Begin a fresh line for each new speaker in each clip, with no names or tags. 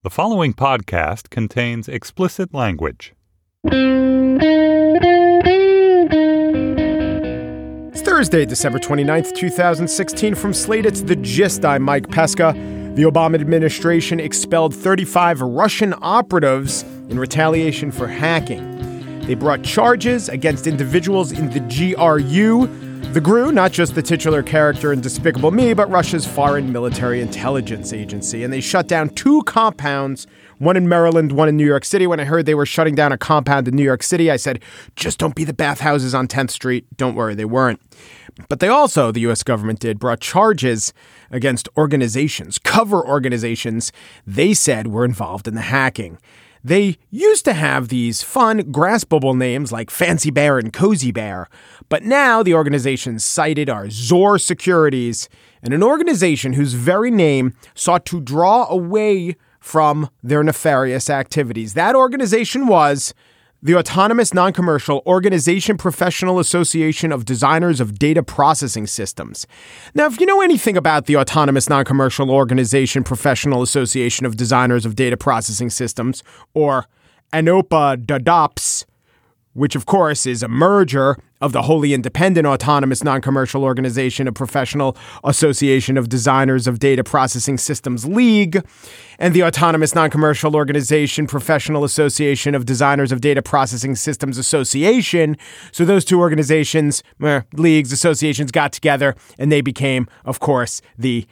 The following podcast contains explicit language.
It's Thursday, December 29th, 2016. From Slate, it's The Gist. I'm Mike Pesca. The Obama administration expelled 35 Russian operatives in retaliation for hacking. They brought charges against individuals in the GRU, the GRU, not just the titular character in Despicable Me, but Russia's foreign military intelligence agency. And they shut down two compounds, one in Maryland, one in New York City. When I heard they were shutting down a compound in New York City, I said, just don't be the bathhouses on 10th Street. Don't worry, they weren't. But they also, the U.S. government did, brought charges against organizations, cover organizations they said were involved in the hacking. They used to have these fun, graspable names like Fancy Bear and Cozy Bear, but now the organizations cited are Zor Securities, and an organization whose very name sought to draw away from their nefarious activities. That organization was the Autonomous Non-Commercial Organization Professional Association of Designers of Data Processing Systems. Now, if you know anything about the Autonomous Non-Commercial Organization Professional Association of Designers of Data Processing Systems, or ANOPA-DADOPS, which of course is a merger of the wholly independent Autonomous Non-Commercial Organization of Professional Association of Designers of Data Processing Systems League and the Autonomous Non-Commercial Organization Professional Association of Designers of Data Processing Systems Association. So those two organizations, leagues, associations got together and they became, of course, the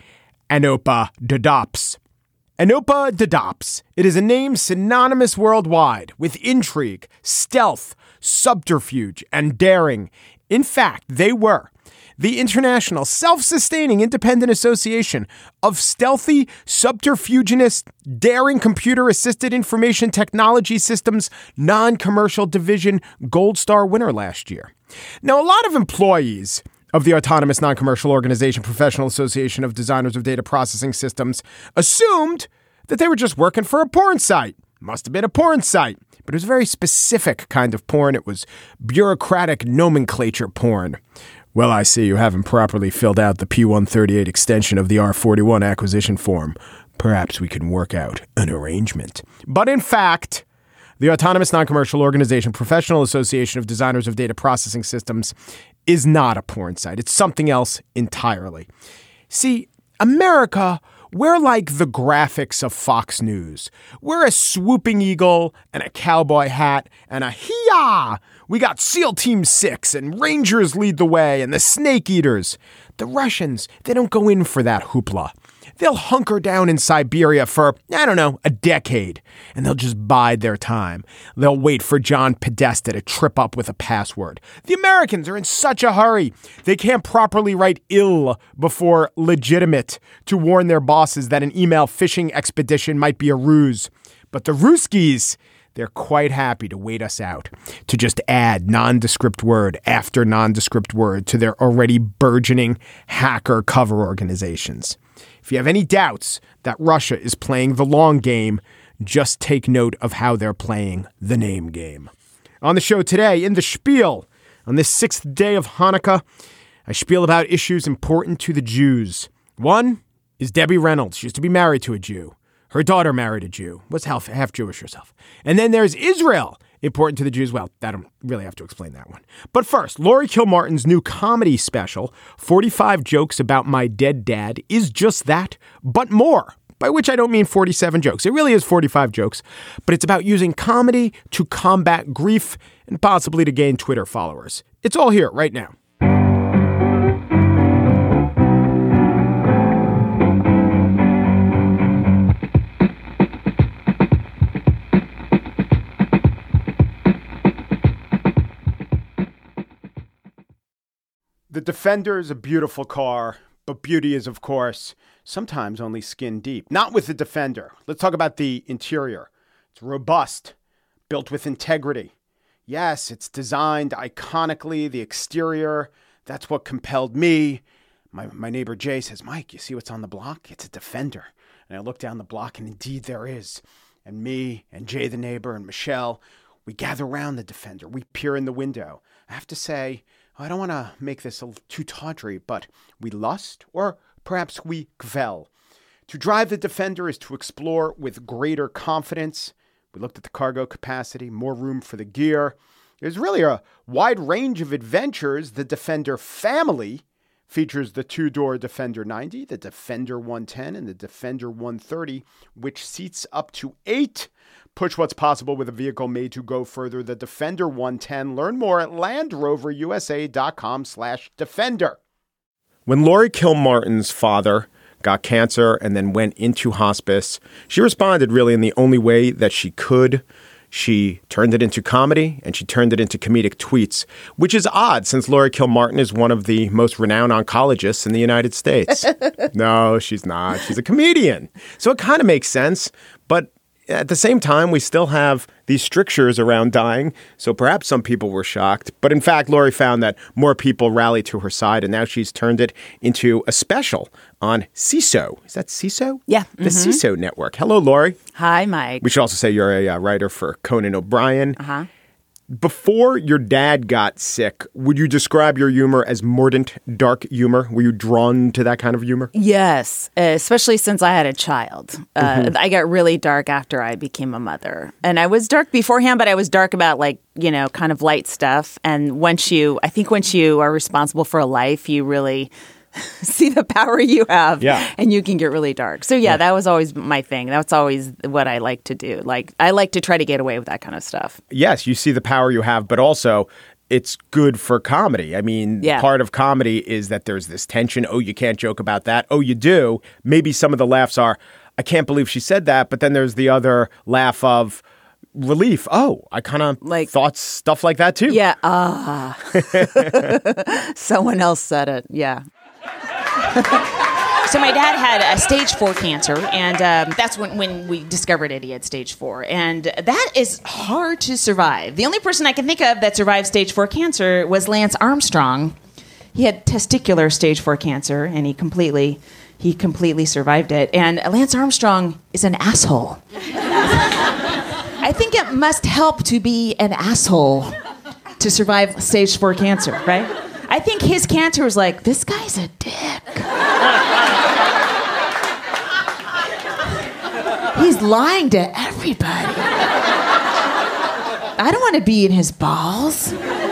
ANOPA-DADOPS. ANOPA-DADOPS. It is a name synonymous worldwide with intrigue, stealth, subterfuge, and daring. In fact, they were the international self-sustaining independent association of stealthy, subterfuginous, daring computer-assisted information technology systems non-commercial division Gold Star winner last year. Now, a lot of employees of the Autonomous Non-Commercial Organization Professional Association of Designers of Data Processing Systems assumed that they were just working for a porn site. Must have been a porn site. But it was a very specific kind of porn. It was bureaucratic nomenclature porn. Well, I see you haven't properly filled out the P-138 extension of the R-41 acquisition form. Perhaps we can work out an arrangement. But in fact, the Autonomous Non-Commercial Organization Professional Association of Designers of Data Processing Systems is not a porn site. It's something else entirely. See, America, we're like the graphics of Fox News. We're a swooping eagle and a cowboy hat and a hee-yah. We got SEAL Team 6 and Rangers lead the way and the Snake Eaters. The Russians, they don't go in for that hoopla. They'll hunker down in Siberia for, a decade, and they'll just bide their time. They'll wait for John Podesta to trip up with a password. The Americans are in such a hurry. They can't properly write ill before legitimate to warn their bosses that an email phishing expedition might be a ruse. But the Ruskies, they're quite happy to wait us out, to just add nondescript word after nondescript word to their already burgeoning hacker cover organizations. If you have any doubts that Russia is playing the long game, just take note of how they're playing the name game. On the show today, in the spiel, on this 6th day of Hanukkah, I spiel about issues important to the Jews. One is Debbie Reynolds. She used to be married to a Jew. Her daughter married a Jew, was half Jewish herself. And then there's Israel, important to the Jews. Well, I don't really have to explain that one. But first, Laurie Kilmartin's new comedy special, 45 Jokes About My Dead Dad, is just that, but more. By which I don't mean 47 jokes. It really is 45 jokes, but it's about using comedy to combat grief and possibly to gain Twitter followers. It's all here right now. The Defender is a beautiful car, but beauty is, of course, sometimes only skin deep. Not with the Defender. Let's talk about the interior. It's robust, built with integrity. Yes, it's designed iconically. The exterior, that's what compelled me. My neighbor Jay says, Mike, you see what's on the block? It's a Defender. And I look down the block, and indeed there is. And me and Jay the neighbor and Michelle, we gather around the Defender. We peer in the window. I have to say, I don't want to make this too tawdry, but we lust, or perhaps we kvel. To drive the Defender is to explore with greater confidence. We looked at the cargo capacity, more room for the gear. There's really a wide range of adventures. The Defender family features the two-door Defender 90, the Defender 110, and the Defender 130, which seats up to 8. Push what's possible with a vehicle made to go further. The Defender 110. Learn more at LandRoverUSA.com/Defender. When Laurie Kilmartin's father got cancer and then went into hospice, she responded really in the only way that she could. She turned it into comedy, and she turned it into comedic tweets, which is odd since Laurie Kilmartin is one of the most renowned oncologists in the United States. No, she's not. She's a comedian. So it kind of makes sense. But at the same time, we still have these strictures around dying. So perhaps some people were shocked. But in fact, Laurie found that more people rallied to her side, and now she's turned it into a special on CISO. Is that CISO?
Yeah.
The CISO network. Hello, Laurie.
Hi, Mike.
We should also say you're a writer for Conan O'Brien.
Uh-huh.
Before your dad got sick, would you describe your humor as mordant, dark humor? Were you drawn to that kind of humor?
Yes, especially since I had a child. I got really dark after I became a mother. And I was dark beforehand, but I was dark about kind of light stuff. And I think once you are responsible for a life, you really see the power you have, and you can get really dark. So that was always my thing. That's always what I like to do. I like to try to get away with that kind of stuff. Yes,
you see the power you have, but also it's good for comedy. I mean, part of comedy is that there's this tension. Oh, you can't joke about that. Oh, you do. Maybe some of the laughs are, I can't believe she said that. But then there's the other laugh of relief. Oh, I kind of thought stuff like that too.
Yeah. Someone else said it. Yeah.
So my dad had stage 4 cancer, and that's when we discovered it. He had stage 4, and that is hard to survive. The only person I can think of that survived stage 4 cancer was Lance Armstrong. He had testicular stage 4 cancer, and he completely survived it. And Lance Armstrong is an asshole. I think it must help to be an asshole to survive stage 4 cancer, right? I think his cancer was like, this guy's a dick. He's lying to everybody. I don't want to be in his balls.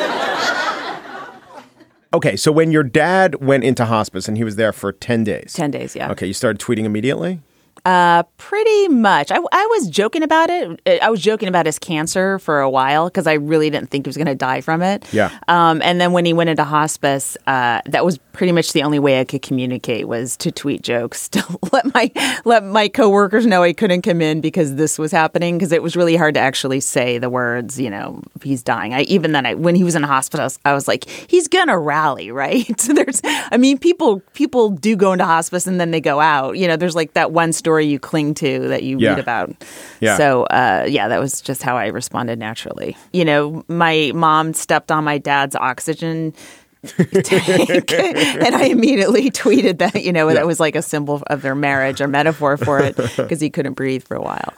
Okay, so when your dad went into hospice and he was there for 10 days.
10 days, yeah.
Okay, you started tweeting immediately?
Pretty much. I was joking about it. I was joking about his cancer for a while because I really didn't think he was going to die from it.
Yeah.
And then when he went into hospice, that was pretty much the only way I could communicate was to tweet jokes to let my coworkers know I couldn't come in because this was happening, because it was really hard to actually say the words, he's dying. When he was in hospital, I was like, he's gonna rally, right? So people do go into hospice and then they go out. There's that one story you cling to that you read about.
Yeah.
So, that was just how I responded naturally. My mom stepped on my dad's oxygen tank, and I immediately tweeted that, that was like a symbol of their marriage, or metaphor for it, because he couldn't breathe for a while.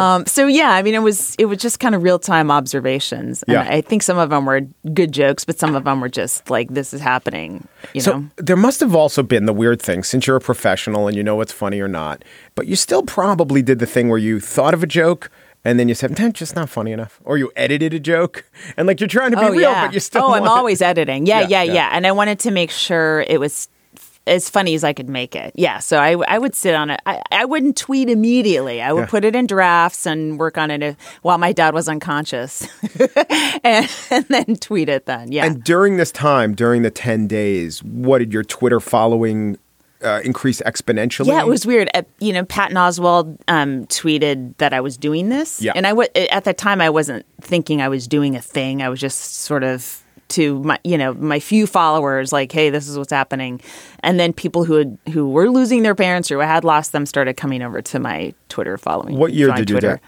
It was just kind of real-time observations. And I think some of them were good jokes, but some of them were just like, this is happening,
So there must have also been the weird thing, since you're a professional and you know what's funny or not, but you still probably did the thing where you thought of a joke and then you said, that's just not funny enough. Or you edited a joke. And you're trying to be real, but you still
I'm always editing. Yeah. And I wanted to make sure it was as funny as I could make it. Yeah. So I would sit on it. I wouldn't tweet immediately. I would put it in drafts and work on it while my dad was unconscious. and then tweet it then. Yeah.
And during this time, during the 10 days, what did your Twitter following increase exponentially?
Yeah, it was weird. Patton Oswalt tweeted that I was doing this.
Yeah.
And at that time, I wasn't thinking I was doing a thing. I was just sort of to my few followers, like, hey, this is what's happening. And then people who were losing their parents or had lost them started coming over to my Twitter following.
What year did you die?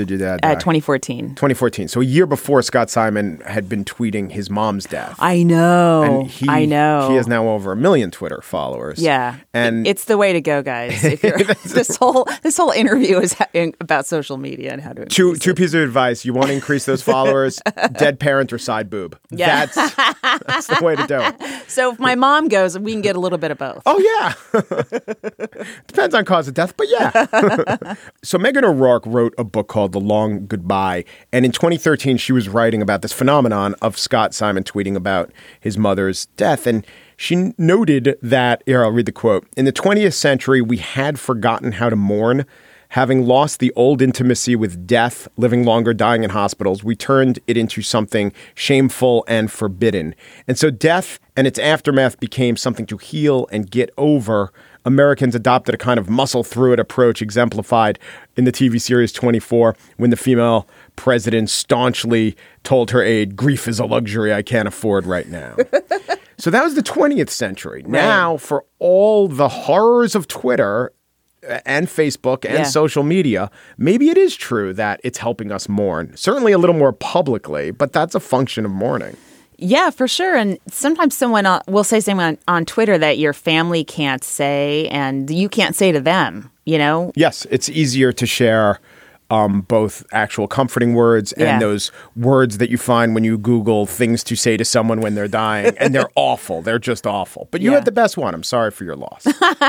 2014.
2014. So a year before Scott Simon had been tweeting his mom's death.
I know.
And I know. He has now over 1 million Twitter followers.
Yeah.
And
it's the way to go, guys. If you're, this whole interview is about social media and how to
two pieces of advice. You want to increase those followers, dead parent or side boob.
Yeah.
That's the way to do it.
So if my mom goes, we can get a little bit of both.
Oh, yeah. Depends on cause of death, but yeah. So Megan O'Rourke wrote a book called The Long Goodbye. And in 2013, she was writing about this phenomenon of Scott Simon tweeting about his mother's death. And she noted that, here, I'll read the quote. In the 20th century, we had forgotten how to mourn. Having lost the old intimacy with death, living longer, dying in hospitals, we turned it into something shameful and forbidden. And so death and its aftermath became something to heal and get over. Americans adopted a kind of muscle through it approach exemplified in the TV series 24 when the female president staunchly told her aide, grief is a luxury I can't afford right now. So that was the 20th century. Right. Now, for all the horrors of Twitter and Facebook and social media, maybe it is true that it's helping us mourn. Certainly a little more publicly, but that's a function of mourning.
Yeah, for sure. And sometimes someone will say something on Twitter that your family can't say and you can't say to them, you know?
Yes, it's easier to share both actual comforting words and those words that you find when you Google things to say to someone when they're dying. And they're awful. They're just awful. But you had the best one. I'm sorry for your loss.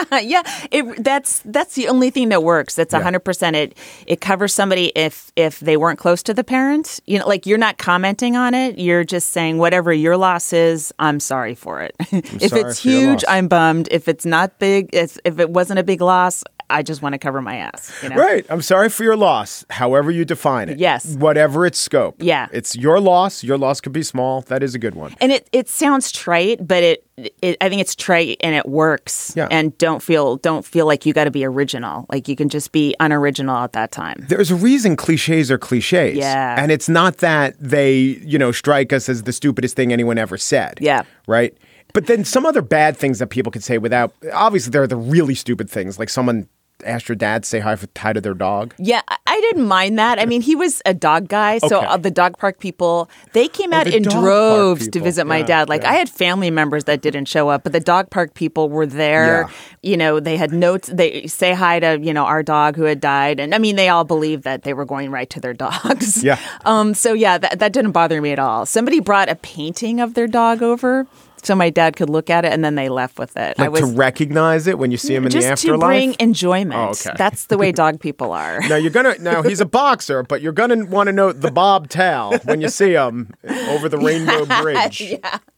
That's the only thing that works. That's 100%. It covers somebody if they weren't close to the parent. You know, like you're not commenting on it. You're just saying whatever your loss is, I'm sorry for it. If it's huge, I'm bummed. If it's not big, if it wasn't a big loss, I just want to cover my ass. You know?
Right. I'm sorry for your loss, however you define it.
Yes.
Whatever its scope.
Yeah.
It's your loss. Your loss could be small. That is a good one.
And it sounds trite, but I think it's trite and it works.
Yeah.
And don't feel like you got to be original. Like you can just be unoriginal at that time.
There's a reason cliches are cliches.
Yeah.
And it's not that they, strike us as the stupidest thing anyone ever said.
Yeah.
Right? But then some other bad things that people could say without, obviously there are the really stupid things, like someone asked your dad to say hi to their dog?
Yeah, I didn't mind that. I mean, he was a dog guy, so the dog park people, they came out in droves to visit my dad. Like, I had family members that didn't show up, but the dog park people were there. Yeah. You know, they had notes. They say hi to, our dog who had died. And, I mean, they all believed that they were going right to their dogs.
Yeah.
So, that didn't bother me at all. Somebody brought a painting of their dog over so my dad could look at it, and then they left with it.
Like to recognize it when you see him in the afterlife?
Just to bring enjoyment.
Oh, okay.
That's the way dog people are.
Now he's a boxer, but you're going to want to know the Bob Towel when you see him over the Rainbow Bridge.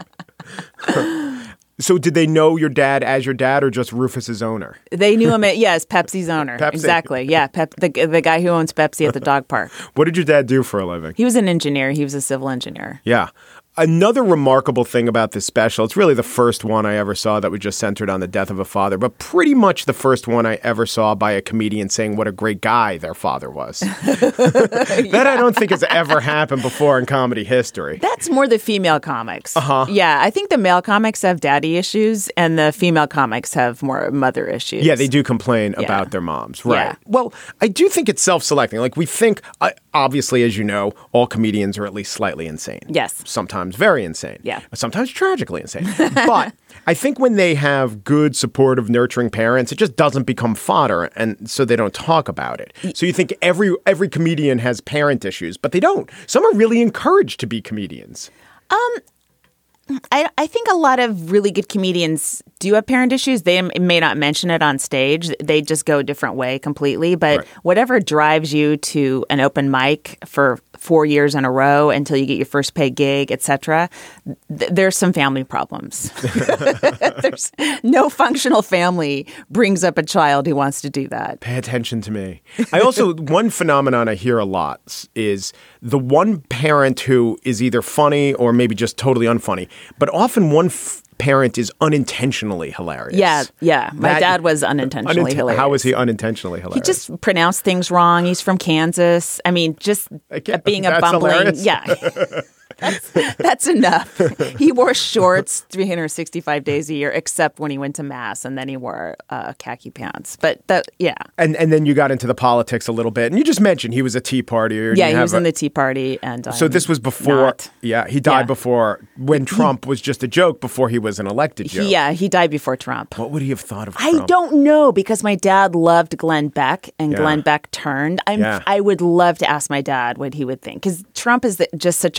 Yeah.
So did they know your dad as your dad or just Rufus's owner?
They knew him as Pepsi's owner.
Pepsi.
Exactly. Yeah, the guy who owns Pepsi at the dog park.
What did your dad do for a living?
He was an engineer. He was a civil engineer.
Yeah. Another remarkable thing about this special, it's really the first one I ever saw that was just centered on the death of a father, but pretty much the first one I ever saw by a comedian saying what a great guy their father was. That I don't think has ever happened before in comedy history.
That's more the female comics.
Uh-huh.
Yeah, I think the male comics have daddy issues and the female comics have more mother issues.
Yeah, they do complain about their moms. Right.
Yeah.
Well, I do think it's self-selecting. Like we think, obviously, as you know, all comedians are at least slightly insane.
Yes.
Sometimes very insane.
Yeah.
Sometimes tragically insane. But I think when they have good, supportive, nurturing parents, it just doesn't become fodder, and so they don't talk about it. So you think every comedian has parent issues, but they don't. Some are really encouraged to be comedians.
I think a lot of really good comedians do have parent issues. They may not mention it on stage. They just go a different way completely. But whatever drives you to an open mic for 4 years in a row until you get your first paid gig, etc., there's some family problems. There's no functional family brings up a child who wants to do that.
Pay attention to me. One phenomenon I hear a lot is the one parent who is either funny or maybe just totally unfunny, but often one parent is unintentionally hilarious.
Yeah. My dad was unintentionally hilarious.
How was he unintentionally hilarious?
He just pronounced things wrong. He's from Kansas. I mean, just being a bumbling.
Hilarious.
Yeah. That's enough. He wore shorts 365 days a year, except when he went to mass, and then he wore khaki pants. But
And then you got into the politics a little bit, and you just mentioned he was a Tea Partier.
Yeah, he was in the Tea Party, and
so this was before. He died before when Trump was just a joke before he was an elected joke.
Yeah, he died before Trump.
What would he have thought of Trump?
I don't know, because my dad loved Glenn Beck, and Glenn Beck turned. I would love to ask my dad what he would think, because Trump is just such a gross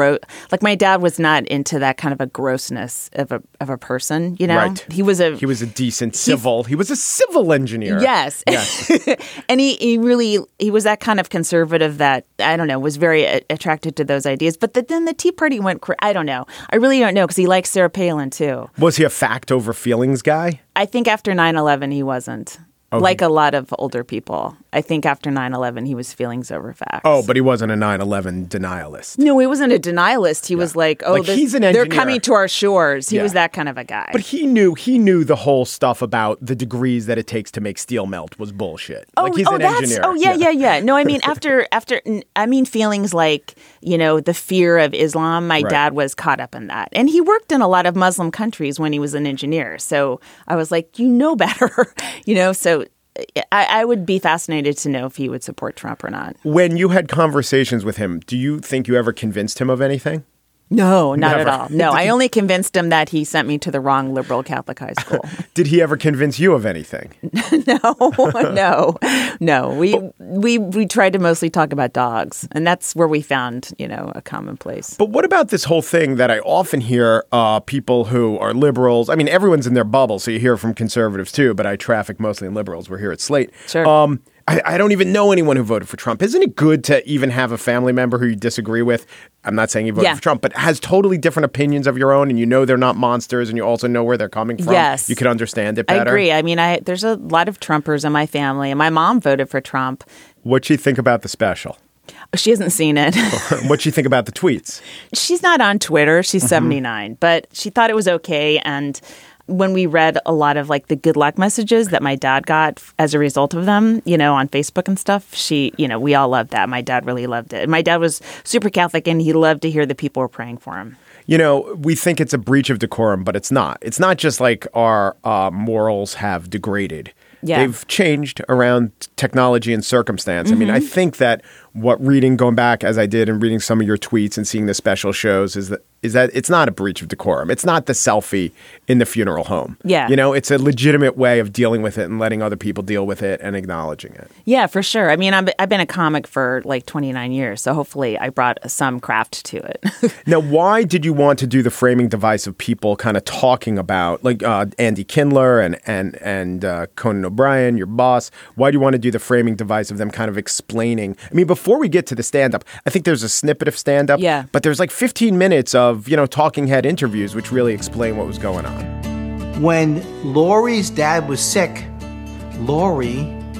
like my dad was not into that kind of a grossness of a person, you know?
Right.
He was a
decent civil. He was a civil engineer.
Yes. And he was that kind of conservative that, I don't know, was very attracted to those ideas. But then the Tea Party went, I don't know. I really don't know because he likes Sarah Palin too.
Was he a fact over feelings guy?
I think after 9/11 he wasn't. Like a lot of older people. I think after 9/11, he was feelings over facts.
Oh, but he wasn't a 9/11 denialist.
No, he wasn't a denialist. He was like,
he's an engineer.
They're coming to our shores. He was that kind of a guy.
But he knew the whole stuff about the degrees that it takes to make steel melt was bullshit. He's an engineer.
Oh, yeah. No, I mean, after feelings like, the fear of Islam, my dad was caught up in that. And he worked in a lot of Muslim countries when he was an engineer. So I was like, better, so I would be fascinated to know if he would support Trump or not.
When you had conversations with him, do you think you ever convinced him of anything?
No, not at all. No, I only convinced him that he sent me to the wrong liberal Catholic high school.
Did he ever convince you of anything?
No. We tried to mostly talk about dogs, and that's where we found, a common place.
But what about this whole thing that I often hear people who are liberals? I mean, everyone's in their bubble, so you hear from conservatives too, but I traffic mostly in liberals. We're here at Slate.
Sure.
I don't even know anyone who voted for Trump. Isn't it good to even have a family member who you disagree with? I'm not saying you voted for Trump, but has totally different opinions of your own, and they're not monsters, and you also know where they're coming from.
Yes.
You can understand it better.
I agree. I mean, there's a lot of Trumpers in my family, and my mom voted for Trump.
What'd she think about the special?
She hasn't seen it.
What'd she think about the tweets?
She's not on Twitter. She's 79, but she thought it was okay, and when we read a lot of like the good luck messages that my dad got as a result of them, on Facebook and stuff, we all loved that. My dad really loved it. And my dad was super Catholic and he loved to hear that people were praying for him.
We think it's a breach of decorum, but it's not. It's not just like our morals have degraded. Yeah. They've changed around technology and circumstance. I mean, I think that going back as I did and reading some of your tweets and seeing the special shows is that it's not a breach of decorum. It's not the selfie in the funeral home.
Yeah.
It's a legitimate way of dealing with it and letting other people deal with it and acknowledging it.
Yeah, for sure. I mean, I've been a comic for like 29 years, so hopefully I brought some craft to it.
Now, why did you want to do the framing device of people kind of talking about, like Andy Kindler and Conan O'Brien, your boss? Why do you want to do the framing device of them kind of explaining? I mean, before we get to the stand-up, I think there's a snippet of stand-up, but there's like 15 minutes of, talking head interviews, which really explain what was going on.
When Lori's dad was sick, Lori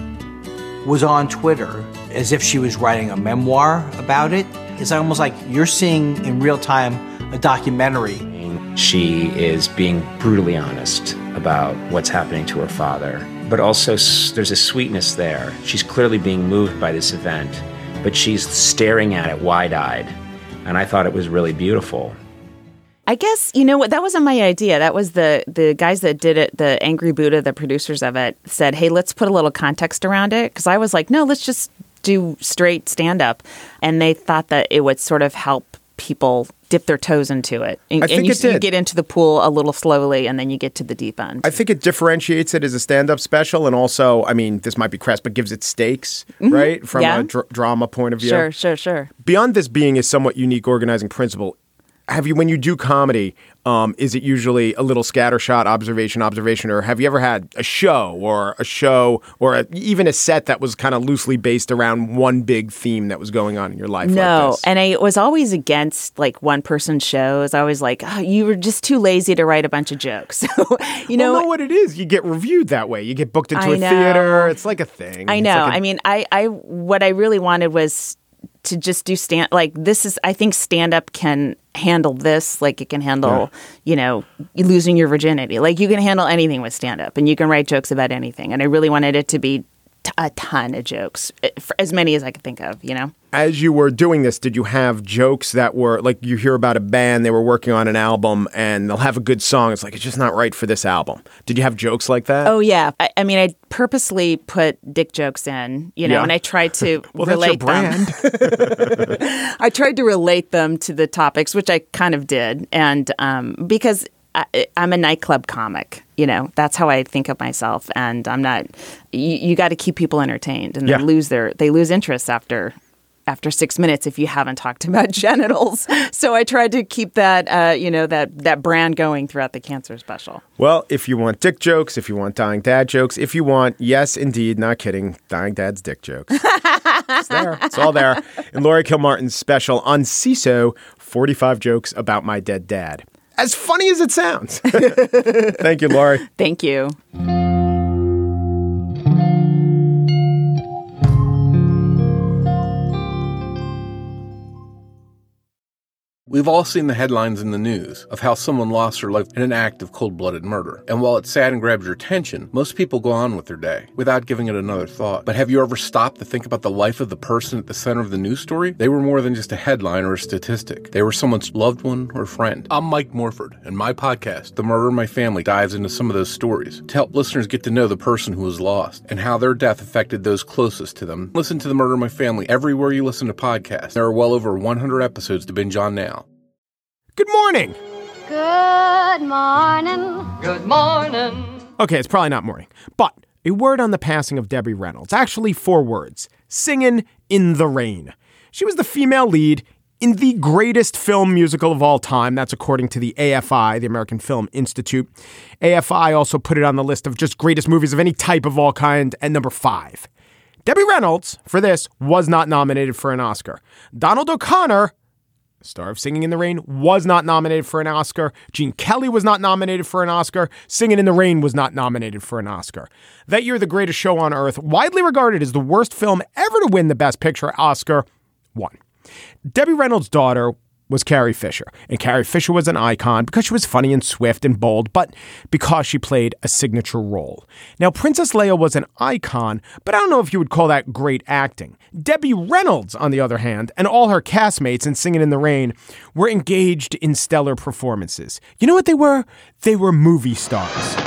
was on Twitter as if she was writing a memoir about it. It's almost like you're seeing in real time a documentary.
She is being brutally honest about what's happening to her father, but also there's a sweetness there. She's clearly being moved by this event, but she's staring at it wide-eyed, and I thought it was really beautiful.
I guess, that wasn't my idea. That was the guys that did it, the Angry Buddha, the producers of it, said, hey, let's put a little context around it. Because I was like, no, let's just do straight stand-up. And they thought that it would sort of help people dip their toes into it.
I think it did.
You get into the pool a little slowly, and then you get to the deep end.
I think it differentiates it as a stand-up special, and also, I mean, this might be crass, but gives it stakes, right? From a drama point of view.
Sure.
Beyond this being a somewhat unique organizing principle, when you do comedy, is it usually a little scattershot, observation, or have you ever had a show or even a set that was kind of loosely based around one big theme that was going on in your life?
No,
like this?
And I was always against like one-person shows. I was like, you were just too lazy to write a bunch of jokes. So,
know what it is? You get reviewed that way. You get booked into a theater. It's like a thing.
I know. What I really wanted was to just do I think stand-up can handle this, like it can handle, losing your virginity. Like you can handle anything with stand-up and you can write jokes about anything. And I really wanted it to be a ton of jokes, for as many as I could think of,
As you were doing this, did you have jokes that were, like you hear about a band, they were working on an album and they'll have a good song. It's like, it's just not right for this album. Did you have jokes like that?
Oh, yeah. I purposely put dick jokes in, and I tried to relate them. I tried to relate them to the topics, which I kind of did. And because I'm a nightclub comic, that's how I think of myself. And I'm not, you got to keep people entertained and they lose interest after after 6 minutes if you haven't talked about genitals. So I tried to keep that, that brand going throughout the cancer special.
Well, if you want dick jokes, if you want dying dad jokes, if you want, yes, indeed, not kidding, dying dad's dick jokes. It's there. It's all there. In Laurie Kilmartin's special on CISO, 45 jokes about my dead dad. As funny as it sounds. Thank you, Laurie.
Thank you.
We've all seen the headlines in the news of how someone lost their life in an act of cold-blooded murder. And while it's sad and grabs your attention, most people go on with their day without giving it another thought. But have you ever stopped to think about the life of the person at the center of the news story? They were more than just a headline or a statistic. They were someone's loved one or friend. I'm Mike Morford, and my podcast, The Murder in My Family, dives into some of those stories to help listeners get to know the person who was lost and how their death affected those closest to them. Listen to The Murder in My Family everywhere you listen to podcasts. There are well over 100 episodes to binge on now.
Good morning.
Good morning. Good morning.
Okay, it's probably not morning, but a word on the passing of Debbie Reynolds. Actually, 4 words. Singin' in the Rain. She was the female lead in the greatest film musical of all time. That's according to the AFI, the American Film Institute. AFI also put it on the list of just greatest movies of any type of all kind at number 5. Debbie Reynolds, for this, was not nominated for an Oscar. Donald O'Connor, star of Singing in the Rain, was not nominated for an Oscar. Gene Kelly was not nominated for an Oscar. Singing in the Rain was not nominated for an Oscar. That year, The Greatest Show on Earth, widely regarded as the worst film ever to win the Best Picture Oscar, won. Debbie Reynolds' daughter was Carrie Fisher. And Carrie Fisher was an icon because she was funny and swift and bold, but because she played a signature role. Now, Princess Leia was an icon, but I don't know if you would call that great acting. Debbie Reynolds, on the other hand, and all her castmates in Singing in the Rain were engaged in stellar performances. You know what they were? They were movie stars.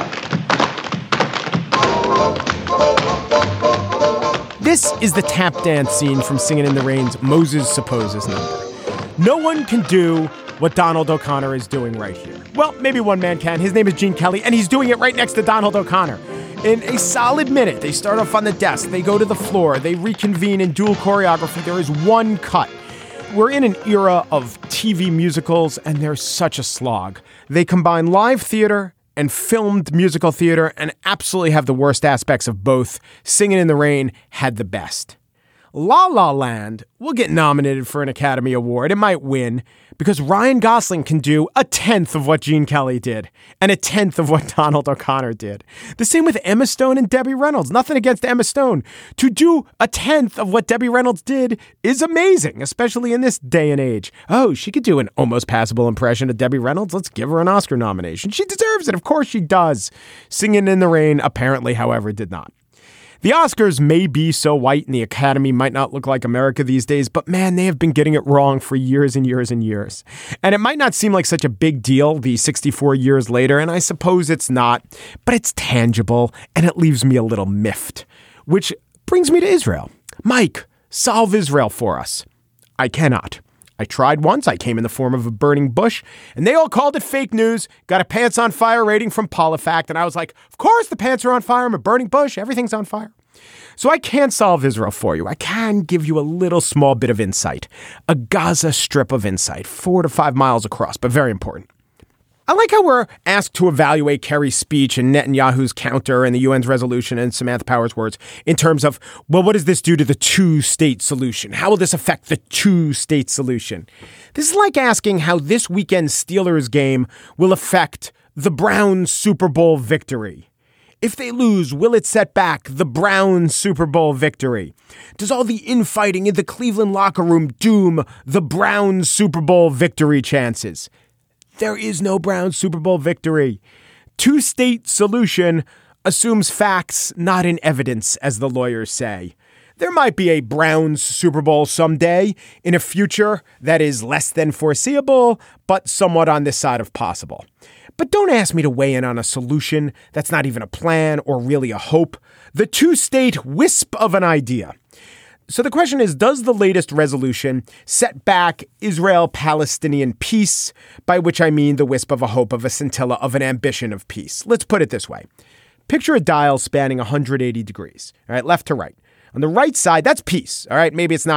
This is the tap dance scene from Singing in the Rain's Moses Supposes number. No one can do what Donald O'Connor is doing right here. Well, maybe one man can. His name is Gene Kelly, and he's doing it right next to Donald O'Connor. In a solid minute, they start off on the desk, they go to the floor, they reconvene in dual choreography. There is one cut. We're in an era of TV musicals, and they're such a slog. They combine live theater and filmed musical theater and absolutely have the worst aspects of both. Singing in the Rain had the best. La La Land will get nominated for an Academy Award. It might win because Ryan Gosling can do a 10th of what Gene Kelly did and a 10th of what Donald O'Connor did. The same with Emma Stone and Debbie Reynolds. Nothing against Emma Stone. To do a 10th of what Debbie Reynolds did is amazing, especially in this day and age. Oh, she could do an almost passable impression of Debbie Reynolds. Let's give her an Oscar nomination. She deserves it. Of course she does. Singing in the Rain, apparently, however, did not. The Oscars may be so white and the Academy might not look like America these days, but man, they have been getting it wrong for years and years and years. And it might not seem like such a big deal the 64 years later, and I suppose it's not, but it's tangible and it leaves me a little miffed. Which brings me to Israel. Mike, solve Israel for us. I cannot. I tried once, I came in the form of a burning bush, and they all called it fake news, got a pants on fire rating from PolitiFact, and I was like, of course the pants are on fire, I'm a burning bush, everything's on fire. So I can't solve Israel for you. I can give you a little small bit of insight, a Gaza strip of insight, 4 to 5 miles across, but very important. I like how we're asked to evaluate Kerry's speech and Netanyahu's counter and the UN's resolution and Samantha Power's words in terms of, well, what does this do to the two-state solution? How will this affect the two-state solution? This is like asking how this weekend's Steelers game will affect the Browns' Super Bowl victory. If they lose, will it set back the Browns' Super Bowl victory? Does all the infighting in the Cleveland locker room doom the Browns' Super Bowl victory chances? There is no Browns Super Bowl victory. Two-state solution assumes facts, not in evidence, as the lawyers say. There might be a Browns Super Bowl someday in a future that is less than foreseeable, but somewhat on this side of possible. But don't ask me to weigh in on a solution that's not even a plan or really a hope. The two-state wisp of an idea. So the question is, does the latest resolution set back Israel-Palestinian peace, by which I mean the wisp of a hope, of a scintilla, of an ambition of peace? Let's put it this way. Picture a dial spanning 180 degrees, all right, left to right. On the right side, that's peace, all right? Maybe it's not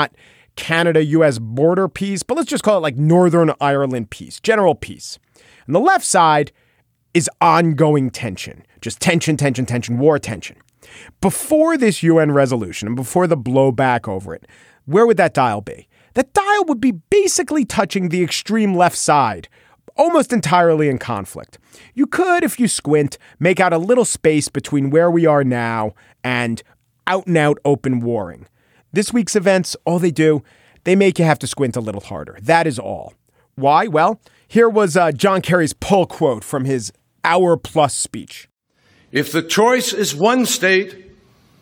Canada-US border peace, but let's just call it like Northern Ireland peace, general peace. And the left side is ongoing tension, just tension, war tension. Before this UN resolution and before the blowback over it, where would that dial be? That dial would be basically touching the extreme left side, almost entirely in conflict. You could, if you squint, make out a little space between where we are now and out open warring. This week's events, all they do, they make you have to squint a little harder. That is all. Why? Well, here was John Kerry's pull quote from his hour-plus speech.
If the choice is one state,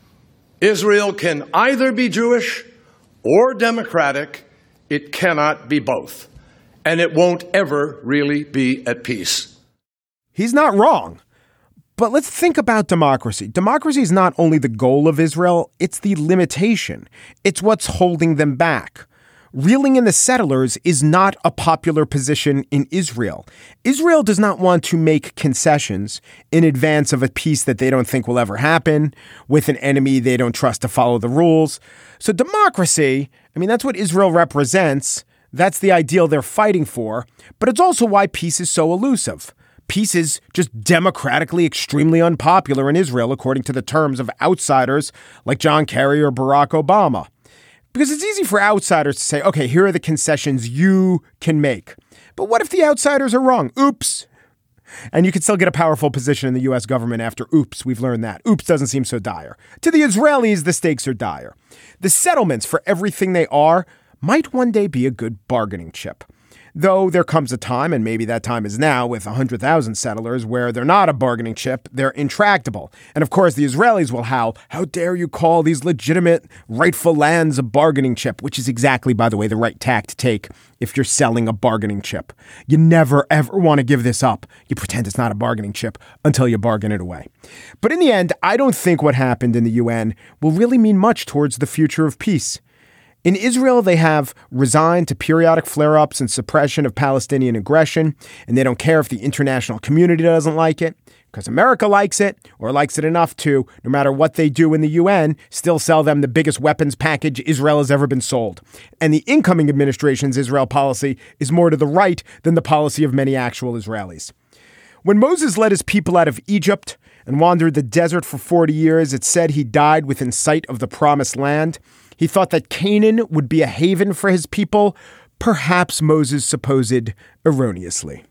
Israel can either be Jewish or democratic. It cannot be both. And it won't ever really be at peace.
He's not wrong. But let's think about democracy. Democracy is not only the goal of Israel, it's the limitation. It's what's holding them back. Reeling in the settlers is not a popular position in Israel. Israel does not want to make concessions in advance of a peace that they don't think will ever happen, with an enemy they don't trust to follow the rules. So democracy, that's what Israel represents. That's the ideal they're fighting for. But it's also why peace is so elusive. Peace is just democratically extremely unpopular in Israel, according to the terms of outsiders like John Kerry or Barack Obama. Because it's easy for outsiders to say, okay, here are the concessions you can make. But what if the outsiders are wrong? Oops. And you can still get a powerful position in the U.S. government after oops. We've learned that. Oops doesn't seem so dire. To the Israelis, the stakes are dire. The settlements, for everything they are, might one day be a good bargaining chip. Though there comes a time, and maybe that time is now, with 100,000 settlers, where they're not a bargaining chip, they're intractable. And of course, the Israelis will howl, how dare you call these legitimate, rightful lands a bargaining chip, which is exactly, by the way, the right tack to take if you're selling a bargaining chip. You never, ever want to give this up. You pretend it's not a bargaining chip until you bargain it away. But in the end, I don't think what happened in the UN will really mean much towards the future of peace. In Israel, they have resigned to periodic flare-ups and suppression of Palestinian aggression, and they don't care if the international community doesn't like it, because America likes it, or likes it enough to, no matter what they do in the UN, still sell them the biggest weapons package Israel has ever been sold. And the incoming administration's Israel policy is more to the right than the policy of many actual Israelis. When Moses led his people out of Egypt and wandered the desert for 40 years, it said he died within sight of the promised land. He thought that Canaan would be a haven for his people, perhaps Moses supposed erroneously.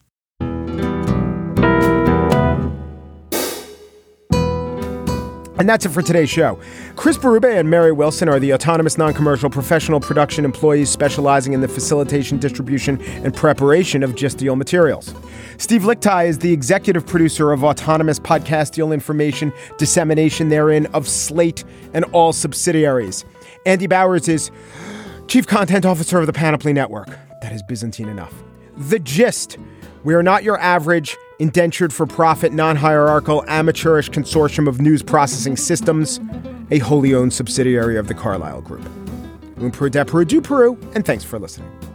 And that's it for today's show. Chris Berube and Mary Wilson are the autonomous non-commercial professional production employees specializing in the facilitation, distribution, and preparation of Gist Deal materials. Steve Lichtai is the executive producer of autonomous podcast deal information, dissemination therein of Slate and all subsidiaries. Andy Bowers is chief content officer of the Panoply Network. That is Byzantine enough. The Gist. We are not your average indentured for profit, non-hierarchical, amateurish consortium of news processing systems, a wholly owned subsidiary of the Carlyle Group. Un Peru de Peru du Peru, and thanks for listening.